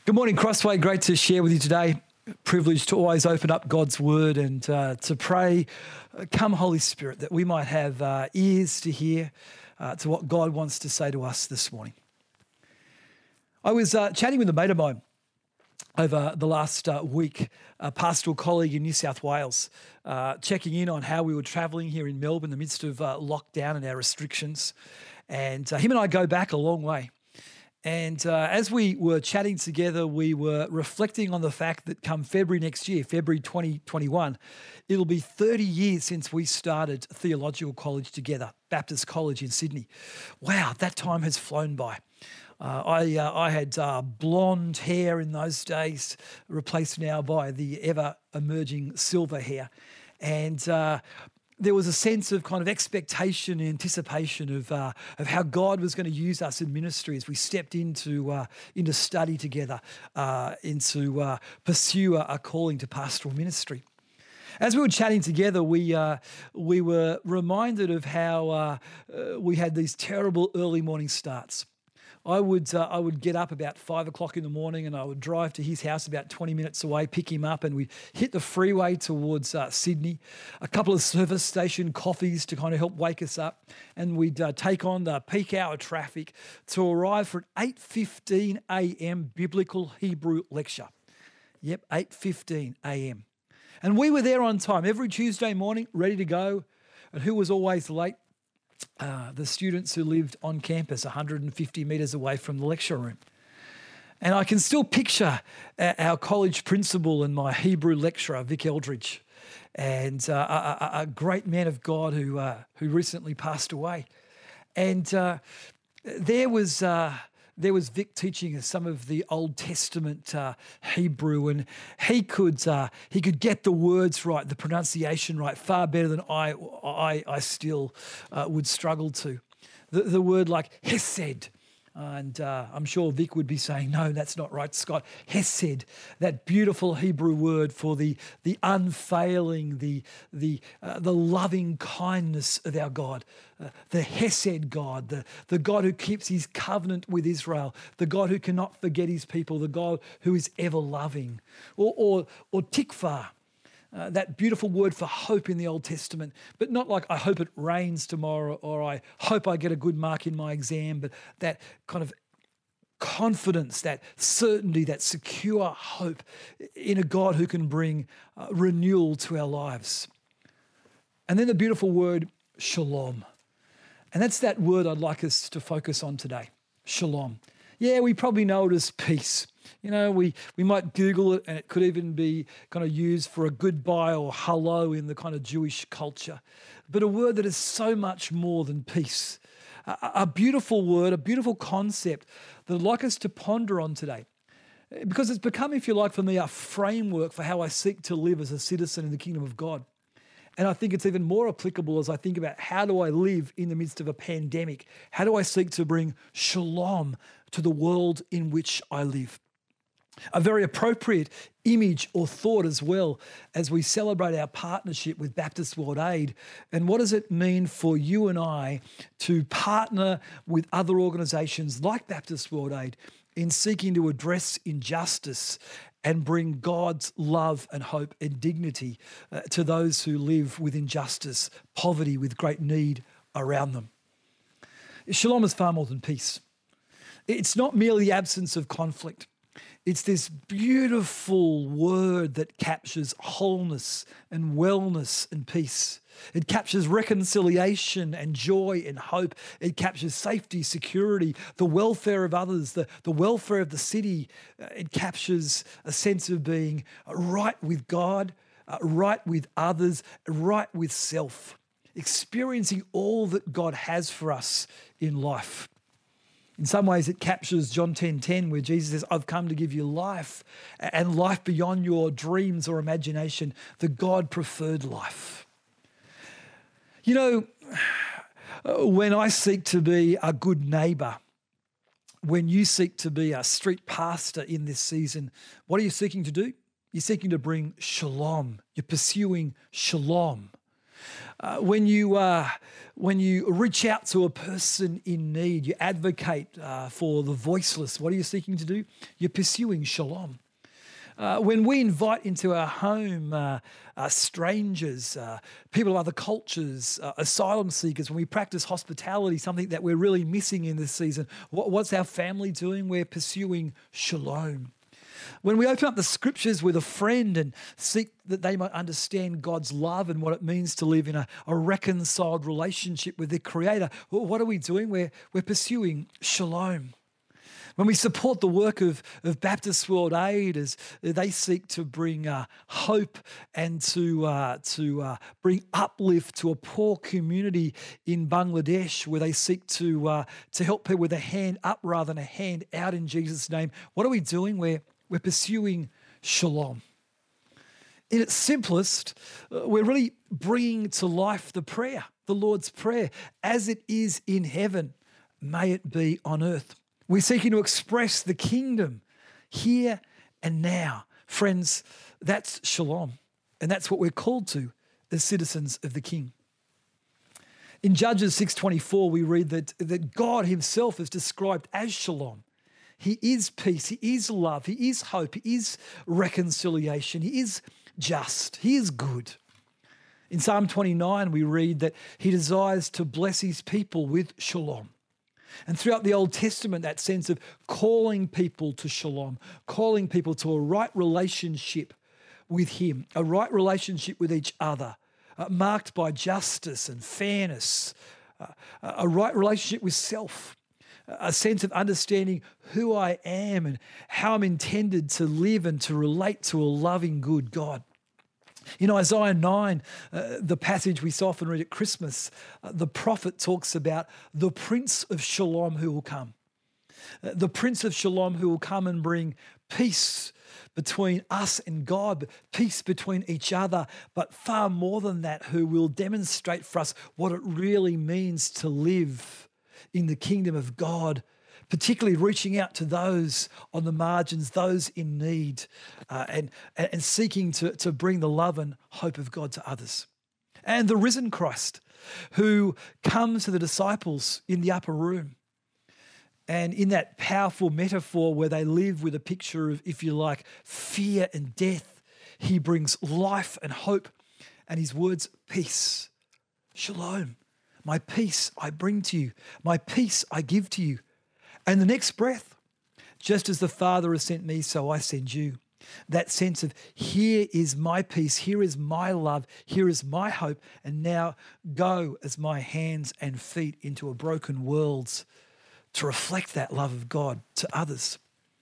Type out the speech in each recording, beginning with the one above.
Good morning, Crossway. Great to share with you today. Privileged to always open up God's word and to pray, come Holy Spirit, that we might have ears to hear to what God wants to say to us this morning. I was chatting with a mate of mine over the last week, a pastoral colleague in New South Wales, checking in on how we were travelling here in Melbourne in the midst of lockdown and our restrictions. And him and I go back a long way. And as we were chatting together, we were reflecting on the fact that come February next year, February 2021, it'll be 30 years since we started theological college together, Baptist College in Sydney. Wow, that time has flown by. I had blonde hair in those days, replaced now by the ever-emerging silver hair. And there was a sense of kind of expectation and anticipation of how God was going to use us in ministry as we stepped into study together, into pursue a calling to pastoral ministry. As we were chatting together, we were reminded of how we had these terrible early morning starts. I would get up about 5 o'clock in the morning and I would drive to his house about 20 minutes away, pick him up, and we'd hit the freeway towards Sydney, a couple of service station coffees to kind of help wake us up, and we'd take on the peak hour traffic to arrive for an 8:15 a.m. biblical Hebrew lecture. Yep, 8:15 a.m. And we were there on time every Tuesday morning, ready to go. And who was always late? The students who lived on campus 150 metres away from the lecture room. And I can still picture our college principal and my Hebrew lecturer, Vic Eldridge, and a great man of God who recently passed away. And there was Vic teaching us some of the Old Testament Hebrew, and he could get the words right, the pronunciation right, far better than I still would struggle to. The word like hesed, and I'm sure Vic would be saying, no, that's not right, Scott. Hesed, that beautiful Hebrew word for the unfailing, the loving kindness of our God. The Hesed God, the God who keeps his covenant with Israel, the God who cannot forget his people, the God who is ever loving. Or tikvah, that beautiful word for hope in the Old Testament, but not like I hope it rains tomorrow or I hope I get a good mark in my exam, but that kind of confidence, that certainty, that secure hope in a God who can bring renewal to our lives. And then the beautiful word shalom. And that's that word I'd like us to focus on today, shalom. Yeah, we probably know it as peace. You know, we might Google it and it could even be kind of used for a goodbye or hello in the kind of Jewish culture. But a word that is so much more than peace. A beautiful word, a beautiful concept that I'd like us to ponder on today. Because it's become, if you like, for me, a framework for how I seek to live as a citizen in the kingdom of God. And I think it's even more applicable as I think about how do I live in the midst of a pandemic? How do I seek to bring shalom to the world in which I live? A very appropriate image or thought as well as we celebrate our partnership with Baptist World Aid. And what does it mean for you and I to partner with other organisations like Baptist World Aid in seeking to address injustice and bring God's love and hope and dignity to those who live with injustice, poverty, with great need around them? Shalom is far more than peace. It's not merely the absence of conflict. It's this beautiful word that captures wholeness and wellness and peace. It captures reconciliation and joy and hope. It captures safety, security, the welfare of others, the welfare of the city. It captures a sense of being right with God, right with others, right with self, experiencing all that God has for us in life. In some ways, it captures John 10:10, where Jesus says, I've come to give you life and life beyond your dreams or imagination, the God-preferred life. You know, when I seek to be a good neighbour, when you seek to be a street pastor in this season, what are you seeking to do? You're seeking to bring shalom. You're pursuing shalom. When you reach out to a person in need, you advocate for the voiceless. What are you seeking to do? You're pursuing shalom. When we invite into our home strangers, people of other cultures, asylum seekers, when we practice hospitality, something that we're really missing in this season, what's our family doing? We're pursuing shalom. When we open up the scriptures with a friend and seek that they might understand God's love and what it means to live in a reconciled relationship with their Creator, what are we doing? We're pursuing shalom. When we support the work of Baptist World Aid as they seek to bring hope and to bring uplift to a poor community in Bangladesh, where they seek to help people with a hand up rather than a hand out in Jesus' name, what are we doing? We're pursuing shalom. In its simplest, we're really bringing to life the prayer, the Lord's Prayer, as it is in heaven, may it be on earth. We're seeking to express the kingdom here and now. Friends, that's shalom, and that's what we're called to as citizens of the King. In Judges 6:24, we read that God himself is described as shalom. He is peace, he is love, he is hope, he is reconciliation, he is just, he is good. In Psalm 29, we read that he desires to bless his people with shalom. And throughout the Old Testament, that sense of calling people to shalom, calling people to a right relationship with him, a right relationship with each other, marked by justice and fairness, a right relationship with self, a sense of understanding who I am and how I'm intended to live and to relate to a loving, good God. In Isaiah 9, the passage we so often read at Christmas, the prophet talks about the Prince of Shalom who will come. The Prince of Shalom who will come and bring peace between us and God, peace between each other, but far more than that, who will demonstrate for us what it really means to live in the kingdom of God, particularly reaching out to those on the margins, those in need, and seeking to bring the love and hope of God to others. And the risen Christ, who comes to the disciples in the upper room, and in that powerful metaphor where they live with a picture of, if you like, fear and death, he brings life and hope, and his words, peace, shalom. My peace I bring to you. My peace I give to you. And the next breath, just as the Father has sent me, so I send you. That sense of here is my peace, here is my love, here is my hope, and now go as my hands and feet into a broken world to reflect that love of God to others.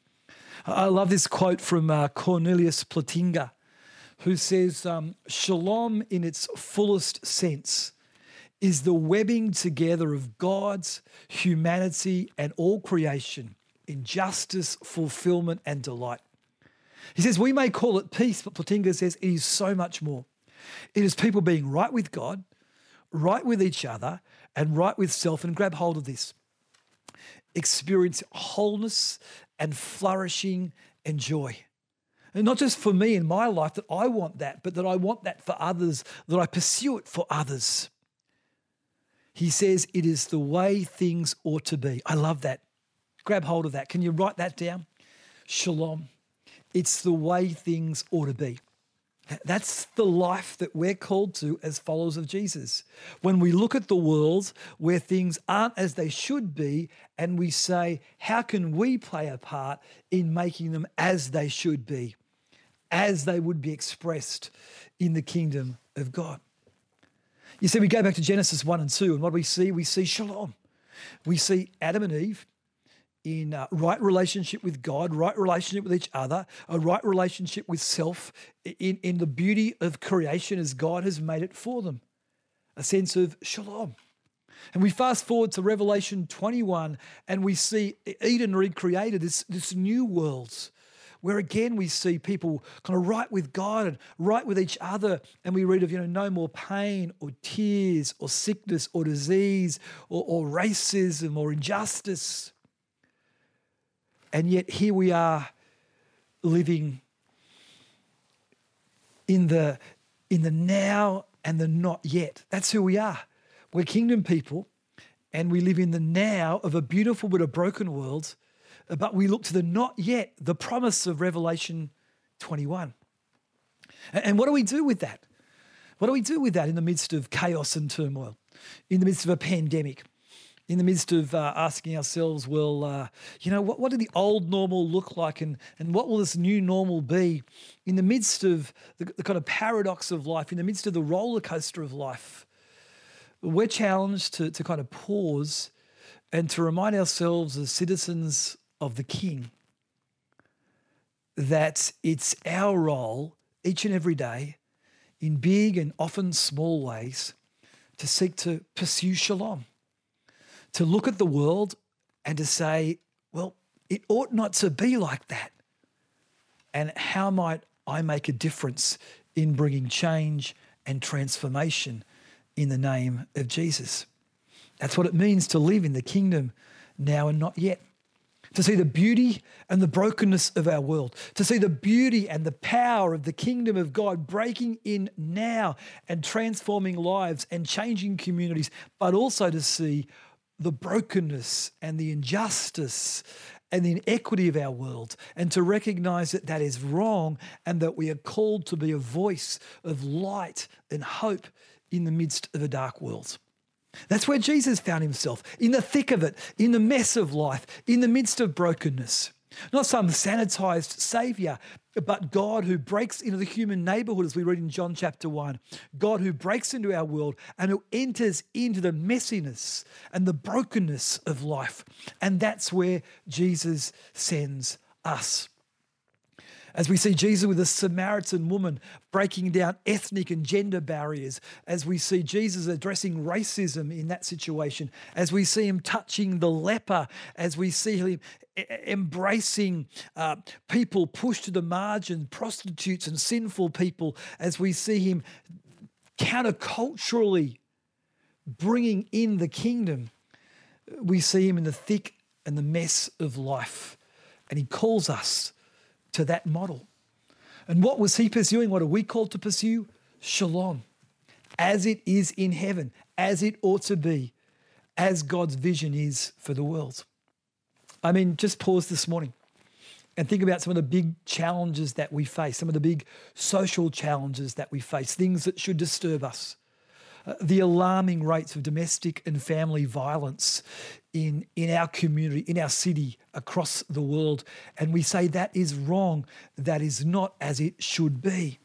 I love this quote from Cornelius Plantinga, who says, shalom in its fullest sense is the webbing together of God's humanity and all creation in justice, fulfillment, and delight. He says, we may call it peace, but Plantinga says it is so much more. It is people being right with God, right with each other, and right with self. And grab hold of this. Experience wholeness and flourishing and joy. And not just for me in my life that I want that, but that I want that for others, that I pursue it for others. He says it is the way things ought to be. I love that. Grab hold of that. Can you write that down? Shalom. It's the way things ought to be. That's the life that we're called to as followers of Jesus. When we look at the world where things aren't as they should be, and we say, how can we play a part in making them as they should be, as they would be expressed in the kingdom of God? You see, we go back to Genesis 1 and 2, and what do we see? We see shalom. We see Adam and Eve in right relationship with God, right relationship with each other, a right relationship with self, in the beauty of creation as God has made it for them, a sense of shalom. And we fast forward to Revelation 21, and we see Eden recreated, this new world, where again we see people kind of right with God and right with each other, and we read of no more pain or tears or sickness or disease or racism or injustice. And yet here we are living in the now and the not yet. That's who we are. We're kingdom people, and we live in the now of a beautiful but a broken world, but we look to the not yet, the promise of Revelation 21. And what do we do with that? What do we do with that in the midst of chaos and turmoil, in the midst of a pandemic, in the midst of asking ourselves, well, what did the old normal look like, and what will this new normal be? In the midst of the kind of paradox of life, in the midst of the roller coaster of life, we're challenged to kind of pause and to remind ourselves as citizens of the King that it's our role each and every day, in big and often small ways, to seek to pursue shalom, to look at the world and to say, well, it ought not to be like that. And how might I make a difference in bringing change and transformation in the name of Jesus? That's what it means to live in the kingdom now and not yet. To see the beauty and the brokenness of our world, to see the beauty and the power of the kingdom of God breaking in now and transforming lives and changing communities, but also to see the brokenness and the injustice and the inequity of our world, and to recognize that that is wrong and that we are called to be a voice of light and hope in the midst of a dark world. That's where Jesus found himself, in the thick of it, in the mess of life, in the midst of brokenness. Not some sanitized savior, but God who breaks into the human neighborhood, as we read in John chapter 1. God who breaks into our world and who enters into the messiness and the brokenness of life. And that's where Jesus sends us. As we see Jesus with a Samaritan woman breaking down ethnic and gender barriers, as we see Jesus addressing racism in that situation, as we see him touching the leper, as we see him embracing people pushed to the margin, prostitutes and sinful people, as we see him counterculturally bringing in the kingdom, we see him in the thick and the mess of life. And he calls us to that model. And what was he pursuing? What are we called to pursue? Shalom, as it is in heaven, as it ought to be, as God's vision is for the world. I mean, just pause this morning and think about some of the big challenges that we face, some of the big social challenges that we face, things that should disturb us. The alarming rates of domestic and family violence in our community, in our city, across the world. And we say that is wrong, that is not as it should be.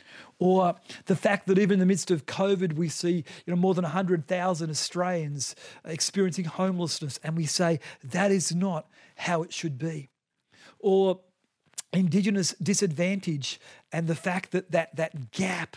Or the fact that even in the midst of COVID, we see more than 100,000 Australians experiencing homelessness, and we say that is not how it should be. Or Indigenous disadvantage and the fact that gap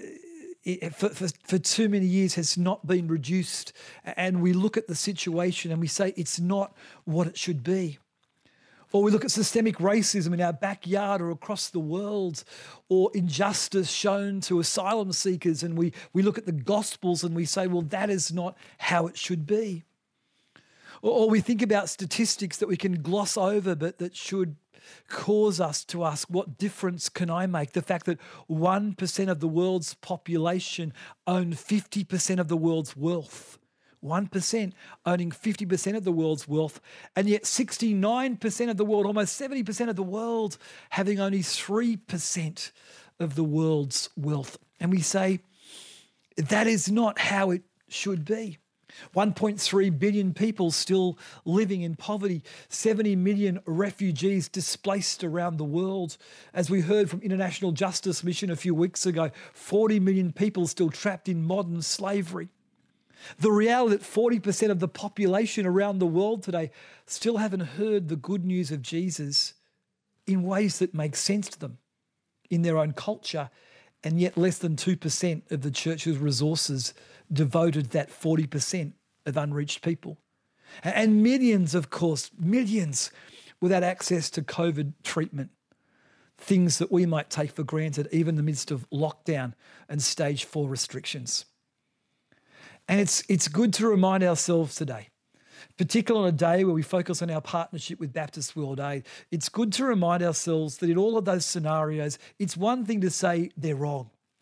for too many years has not been reduced, and we look at the situation and we say it's not what it should be. Or we look at systemic racism in our backyard or across the world, or injustice shown to asylum seekers, and we look at the Gospels and we say, well, that is not how it should be. Or we think about statistics that we can gloss over but that should cause us to ask, what difference can I make? The fact that 1% of the world's population own 50% of the world's wealth. 1% owning 50% of the world's wealth, and yet 69% of the world, almost 70% of the world, having only 3% of the world's wealth. And we say, that is not how it should be. 1.3 billion people still living in poverty, 70 million refugees displaced around the world. As we heard from International Justice Mission a few weeks ago, 40 million people still trapped in modern slavery. The reality that 40% of the population around the world today still haven't heard the good news of Jesus in ways that make sense to them in their own culture, and yet less than 2% of the church's resources devoted that 40% of unreached people. And millions, of course, millions without access to COVID treatment, things that we might take for granted even in the midst of lockdown and stage 4 restrictions. And it's good to remind ourselves today, particularly on a day where we focus on our partnership with Baptist World Aid, it's good to remind ourselves that in all of those scenarios, it's one thing to say they're wrong.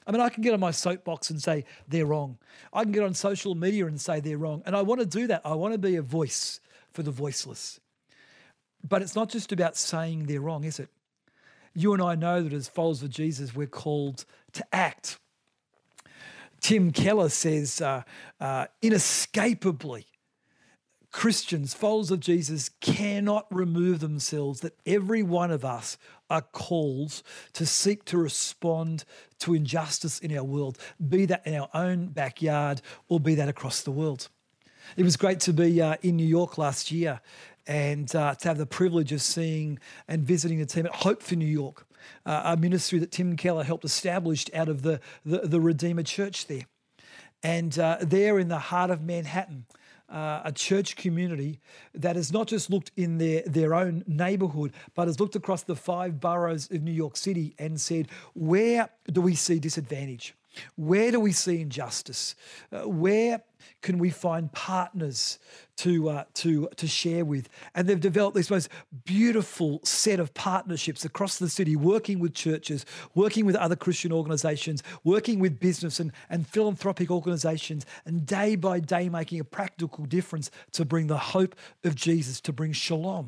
I mean, I can get on my soapbox and say they're wrong. I can get on social media and say they're wrong. And I want to do that. I want to be a voice for the voiceless. But it's not just about saying they're wrong, is it? You and I know that as followers of Jesus, we're called to act. Tim Keller says, inescapably, Christians, followers of Jesus, cannot remove themselves, that every one of us are called to seek to respond to injustice in our world, be that in our own backyard or be that across the world. It was great to be in New York last year and to have the privilege of seeing and visiting the team at Hope for New York, a ministry that Tim Keller helped establish out of the Redeemer Church there. And there in the heart of Manhattan, a church community that has not just looked in their own neighborhood, but has looked across the 5 boroughs of New York City and said, where do we see disadvantage? Where do we see injustice? Where can we find partners to share with? And they've developed this most beautiful set of partnerships across the city, working with churches, working with other Christian organisations, working with business and philanthropic organisations, and day by day making a practical difference to bring the hope of Jesus, to bring shalom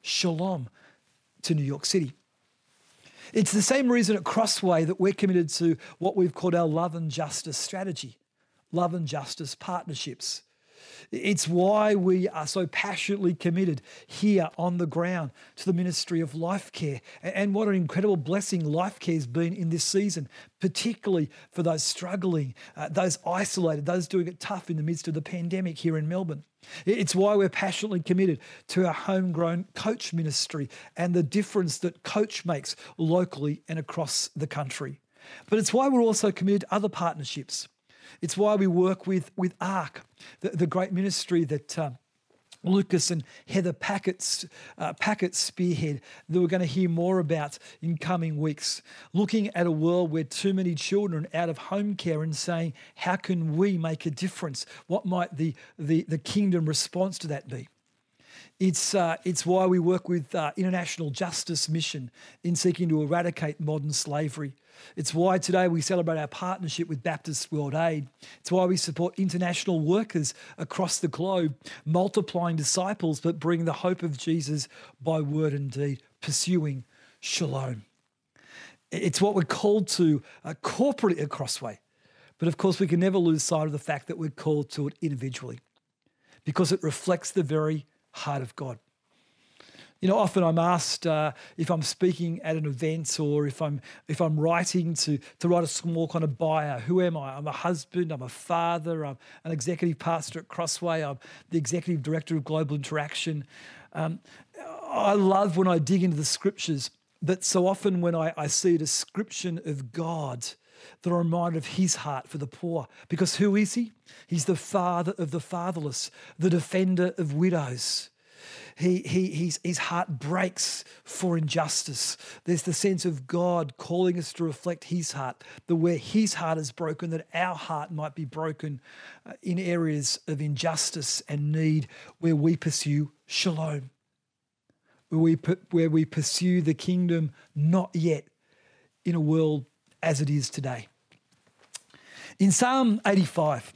to New York City. It's the same reason at Crossway that we're committed to what we've called our love and justice strategy, love and justice partnerships. It's why we are so passionately committed here on the ground to the ministry of Life Care. And what an incredible blessing Life Care has been in this season, particularly for those struggling, those isolated, those doing it tough in the midst of the pandemic here in Melbourne. It's why we're passionately committed to our homegrown coach ministry and the difference that coach makes locally and across the country. But it's why we're also committed to other partnerships. It's why we work with ARC, the great ministry that Lucas and Heather Packett spearhead, that we're going to hear more about in coming weeks, looking at a world where too many children are out of home care and saying, how can we make a difference? What might the kingdom response to that be? It's why we work with International Justice Mission in seeking to eradicate modern slavery. It's why today we celebrate our partnership with Baptist World Aid. It's why we support international workers across the globe, multiplying disciples but bringing the hope of Jesus by word and deed, pursuing shalom. It's what we're called to corporately at Crossway. But of course, we can never lose sight of the fact that we're called to it individually because it reflects the very heart of God. You know, often I'm asked if I'm speaking at an event or if I'm writing to write a small kind of bio. Who am I? I'm a husband, I'm a father, I'm an executive pastor at Crossway, I'm the executive director of Global Interaction. I love when I dig into the scriptures that so often when I see a description of God, that I'm reminded of his heart for the poor. Because who is he? He's the father of the fatherless, the defender of widows. His heart breaks for injustice. There's the sense of God calling us to reflect his heart, that where his heart is broken, that our heart might be broken in areas of injustice and need where we pursue shalom, where we pursue the kingdom not yet in a world as it is today. In Psalm 85,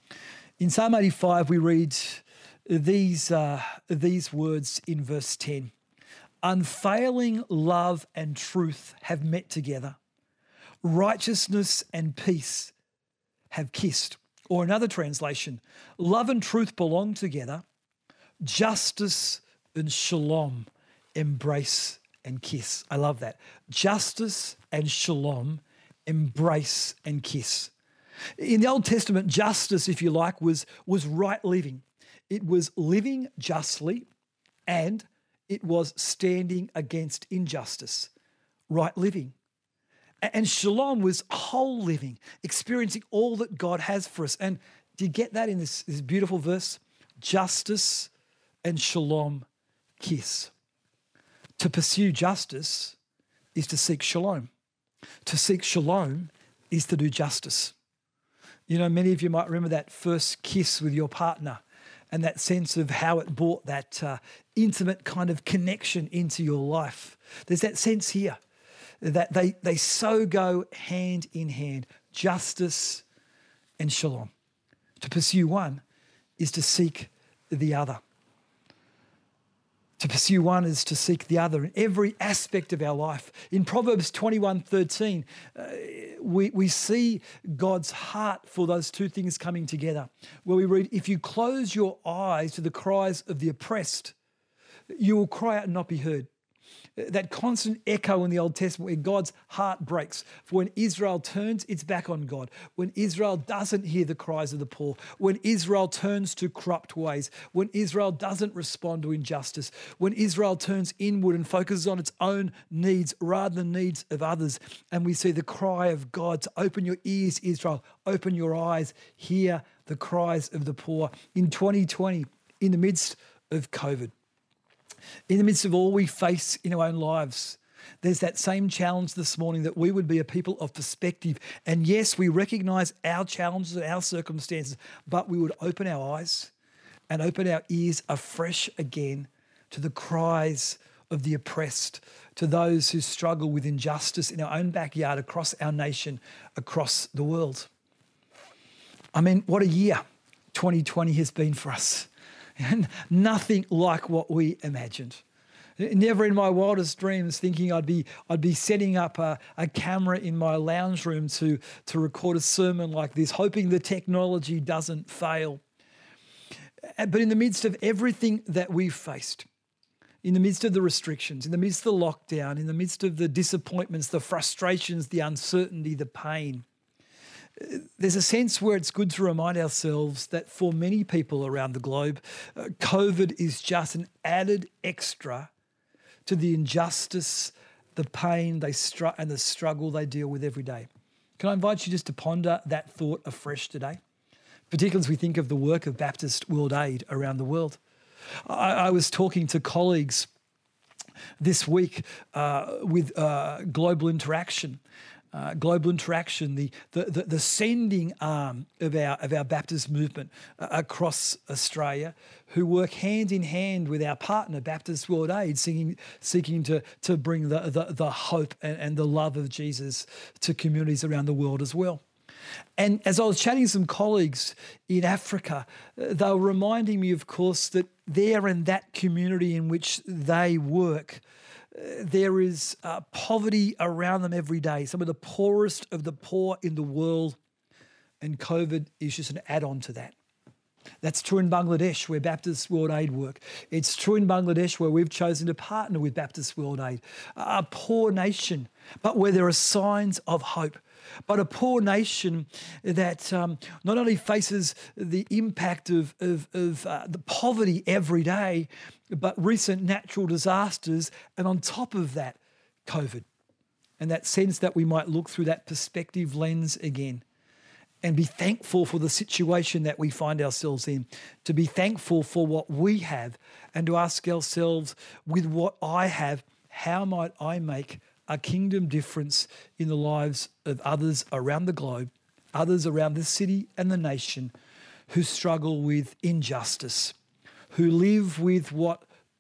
we read these words in verse 10. Unfailing love and truth have met together. Righteousness and peace have kissed. Or another translation, love and truth belong together. Justice and shalom embrace and kiss. I love that. Justice and shalom embrace and kiss. In the Old Testament, justice, if you like, was right living. It was living justly and it was standing against injustice, right living. And shalom was whole living, experiencing all that God has for us. And do you get that in this beautiful verse? Justice and shalom kiss. To pursue justice is to seek shalom. To seek shalom is to do justice. You know, many of you might remember that first kiss with your partner and that sense of how it brought that intimate kind of connection into your life. There's that sense here that they so go hand in hand, justice and shalom. To pursue one is to seek the other. To pursue one is to seek the other in every aspect of our life. In Proverbs 21:13, we see God's heart for those two things coming together, where we read, if you close your eyes to the cries of the oppressed, you will cry out and not be heard. That constant echo in the Old Testament where God's heart breaks for when Israel turns its back on God, when Israel doesn't hear the cries of the poor, when Israel turns to corrupt ways, when Israel doesn't respond to injustice, when Israel turns inward and focuses on its own needs rather than needs of others. And we see the cry of God to open your ears, Israel, open your eyes, hear the cries of the poor. In 2020, in the midst of COVID, in the midst of all we face in our own lives, there's that same challenge this morning that we would be a people of perspective. And yes, we recognise our challenges and our circumstances, but we would open our eyes and open our ears afresh again to the cries of the oppressed, to those who struggle with injustice in our own backyard, across our nation, across the world. I mean, what a year 2020 has been for us. And nothing like what we imagined. Never in my wildest dreams thinking I'd be setting up a camera in my lounge room to record a sermon like this, hoping the technology doesn't fail. But in the midst of everything that we've faced, in the midst of the restrictions, in the midst of the lockdown, in the midst of the disappointments, the frustrations, the uncertainty, the pain, there's a sense where it's good to remind ourselves that for many people around the globe, COVID is just an added extra to the injustice, the pain and the struggle they deal with every day. Can I invite you just to ponder that thought afresh today, particularly as we think of the work of Baptist World Aid around the world? I was talking to colleagues this week with Global Interaction. The sending arm of our Baptist movement across Australia, who work hand in hand with our partner, Baptist World Aid, seeking to bring the hope and the love of Jesus to communities around the world as well. And as I was chatting to some colleagues in Africa, they were reminding me, of course, that there in that community in which they work, there is poverty around them every day, some of the poorest of the poor in the world, and COVID is just an add-on to that. That's true in Bangladesh, where Baptist World Aid work. It's true in Bangladesh, where we've chosen to partner with Baptist World Aid, a poor nation, but where there are signs of hope. But a poor nation that not only faces the impact of the poverty every day, but recent natural disasters, and on top of that, COVID. And that sense that we might look through that perspective lens again and be thankful for the situation that we find ourselves in, to be thankful for what we have, and to ask ourselves, with what I have, how might I make a kingdom difference in the lives of others around the globe, others around the city and the nation who struggle with injustice, who live with what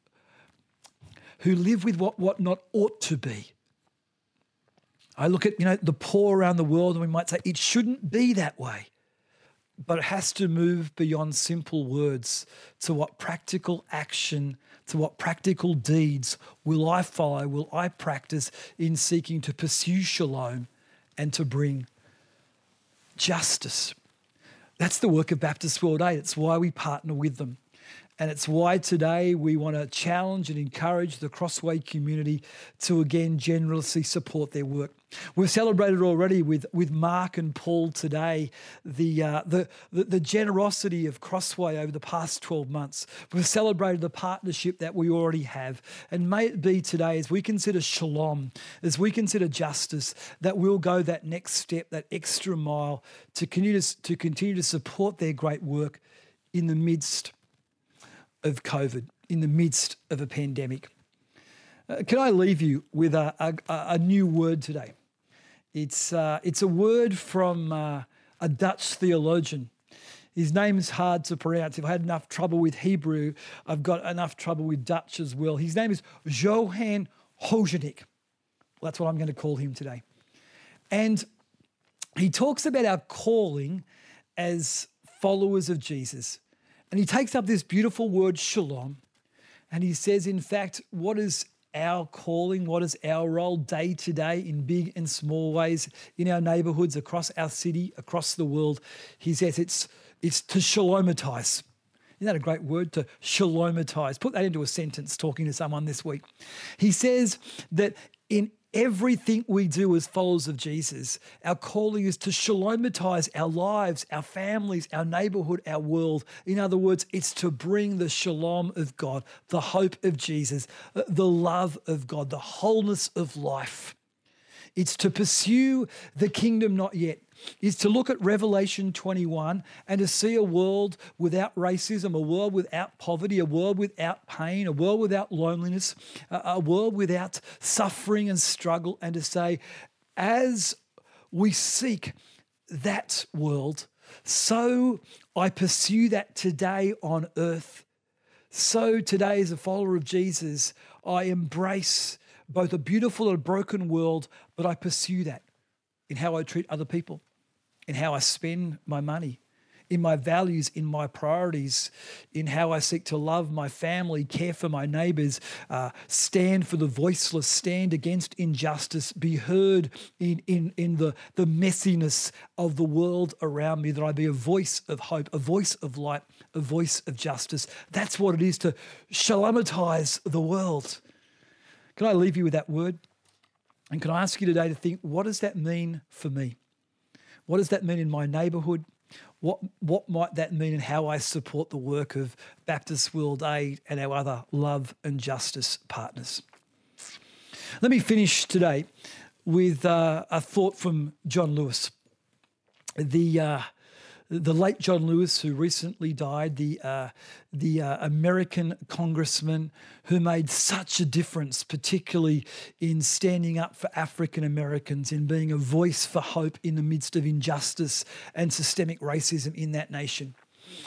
not ought to be. I look at the poor around the world, and we might say it shouldn't be that way, but it has to move beyond simple words to what practical action, to what practical deeds will I follow, will I practice in seeking to pursue shalom and to bring justice. That's the work of Baptist World Aid. It's why we partner with them. And it's why today we want to challenge and encourage the Crossway community to again generously support their work. We've celebrated already with Mark and Paul today the generosity of Crossway over the past 12 months. We've celebrated the partnership that we already have. And may it be today, as we consider shalom, as we consider justice, that we'll go that next step, that extra mile to continue to support their great work in the midst of COVID, in the midst of a pandemic. Can I leave you with a new word today? It's a word from a Dutch theologian. His name is hard to pronounce. If I had enough trouble with Hebrew, I've got enough trouble with Dutch as well. His name is Johan Hogenich. Well, that's what I'm going to call him today. And he talks about our calling as followers of Jesus. And he takes up this beautiful word, shalom, and he says, in fact, what is our calling? What is our role day to day in big and small ways in our neighborhoods, across our city, across the world? He says it's to shalomatize. Isn't that a great word, to shalomatize? Put that into a sentence talking to someone this week. He says that in everything we do as followers of Jesus, our calling is to shalomatize our lives, our families, our neighborhood, our world. In other words, it's to bring the shalom of God, the hope of Jesus, the love of God, the wholeness of life. It's to pursue the kingdom not yet. It's to look at Revelation 21 and to see a world without racism, a world without poverty, a world without pain, a world without loneliness, a world without suffering and struggle, and to say, as we seek that world, so I pursue that today on earth. So today, as a follower of Jesus, I embrace both a beautiful and a broken world, but I pursue that in how I treat other people, in how I spend my money, in my values, in my priorities, in how I seek to love my family, care for my neighbours, stand for the voiceless, stand against injustice, be heard in the messiness of the world around me, that I be a voice of hope, a voice of light, a voice of justice. That's what it is to shalomatize the world. Can I leave you with that word? And can I ask you today to think, what does that mean for me? What does that mean in my neighbourhood? What might that mean in how I support the work of Baptist World Aid and our other love and justice partners? Let me finish today with a thought from John Lewis. The late John Lewis, who recently died, the American congressman who made such a difference, particularly in standing up for African Americans, in being a voice for hope in the midst of injustice and systemic racism in that nation.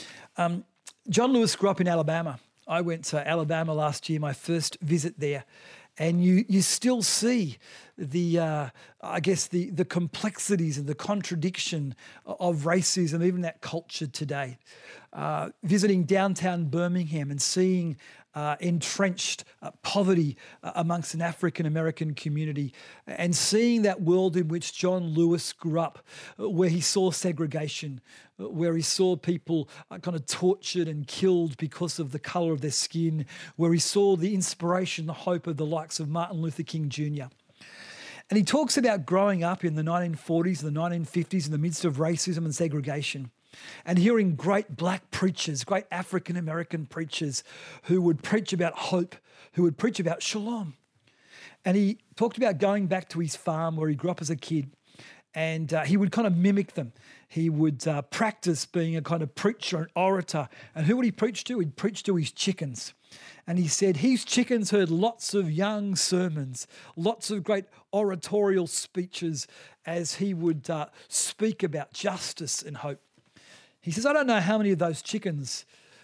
John Lewis grew up in Alabama. I went to Alabama last year, my first visit there. And you still see the complexities and the contradiction of racism, even that culture today. Visiting downtown Birmingham and seeing entrenched poverty amongst an African-American community, and seeing that world in which John Lewis grew up, where he saw segregation, where he saw people kind of tortured and killed because of the colour of their skin, where he saw the inspiration, the hope of the likes of Martin Luther King Jr. And he talks about growing up in the 1940s and the 1950s in the midst of racism and segregation, and hearing great black preachers, great African-American preachers who would preach about hope, who would preach about shalom. And he talked about going back to his farm where he grew up as a kid, and he would kind of mimic them. He would practice being a kind of preacher and orator. And who would he preach to? He'd preach to his chickens. And he said his chickens heard lots of young sermons, lots of great oratorial speeches as he would speak about justice and hope. He says, I don't know how many of those chickens'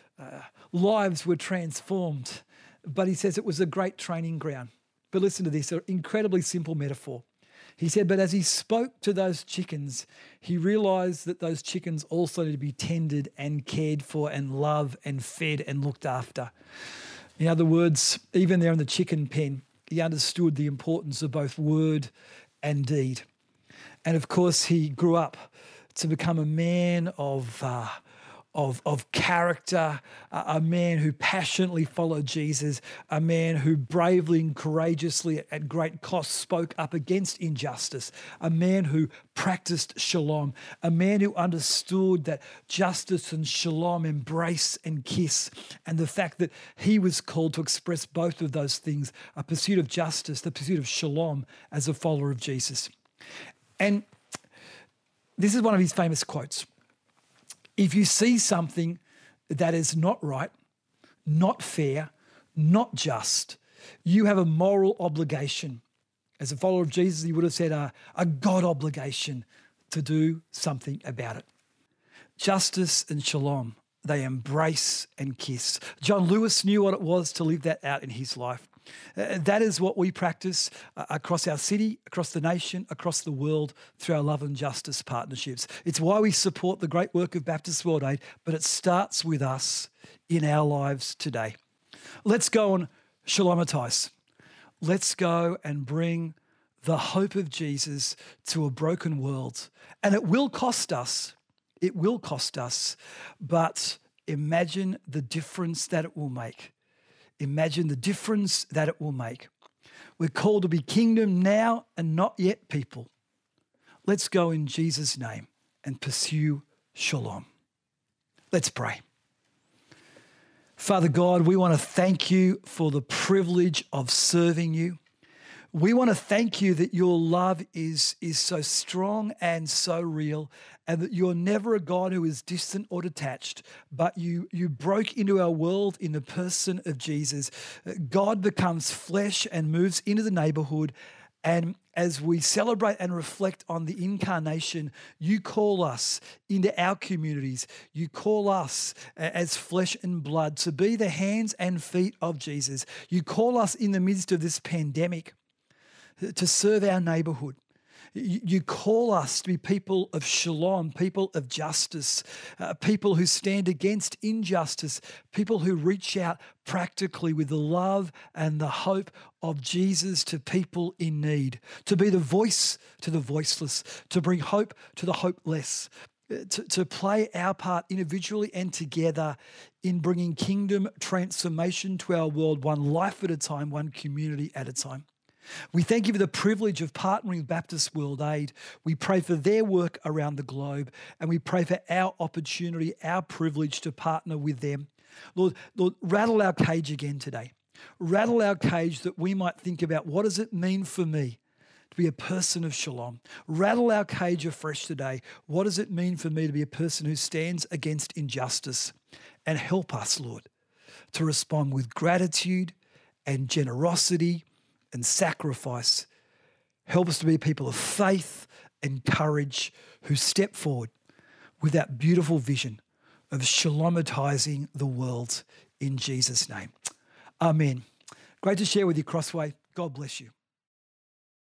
lives were transformed, but he says it was a great training ground. But listen to this, an incredibly simple metaphor. He said, but as he spoke to those chickens, he realised that those chickens also need to be tended and cared for and loved and fed and looked after. In other words, even there in the chicken pen, he understood the importance of both word and deed. And of course, he grew up to become a man of character, a man who passionately followed Jesus, a man who bravely and courageously at great cost spoke up against injustice, a man who practiced shalom, a man who understood that justice and shalom embrace and kiss, and the fact that he was called to express both of those things, a pursuit of justice, the pursuit of shalom as a follower of Jesus. And this is one of his famous quotes. If you see something that is not right, not fair, not just, you have a moral obligation. As a follower of Jesus, he would have said a God obligation to do something about it. Justice and shalom, they embrace and kiss. John Lewis knew what it was to live that out in his life. That is what we practice across our city, across the nation, across the world through our love and justice partnerships. It's why we support the great work of Baptist World Aid, but it starts with us in our lives today. Let's go and shalomatize. Let's go and bring the hope of Jesus to a broken world. And it will cost us. It will cost us. But imagine the difference that it will make. Imagine the difference that it will make. We're called to be kingdom now and not yet people. Let's go in Jesus' name and pursue shalom. Let's pray. Father God, we want to thank you for the privilege of serving you. We want to thank you that your love is so strong and so real, and that you're never a God who is distant or detached, but you broke into our world in the person of Jesus. God becomes flesh and moves into the neighborhood. And as we celebrate and reflect on the incarnation, you call us into our communities. You call us as flesh and blood to be the hands and feet of Jesus. You call us in the midst of this pandemic to serve our neighborhood. You call us to be people of shalom, people of justice, people who stand against injustice, people who reach out practically with the love and the hope of Jesus to people in need, to be the voice to the voiceless, to bring hope to the hopeless, to play our part individually and together in bringing kingdom transformation to our world, one life at a time, one community at a time. We thank you for the privilege of partnering with Baptist World Aid. We pray for their work around the globe, and we pray for our opportunity, our privilege to partner with them. Lord, rattle our cage again today. Rattle our cage that we might think about, what does it mean for me to be a person of shalom? Rattle our cage afresh today. What does it mean for me to be a person who stands against injustice? And help us, Lord, to respond with gratitude and generosity and sacrifice. Help us to be people of faith and courage who step forward with that beautiful vision of shalomatizing the world in Jesus' name. Amen. Great to share with you, Crossway. God bless you.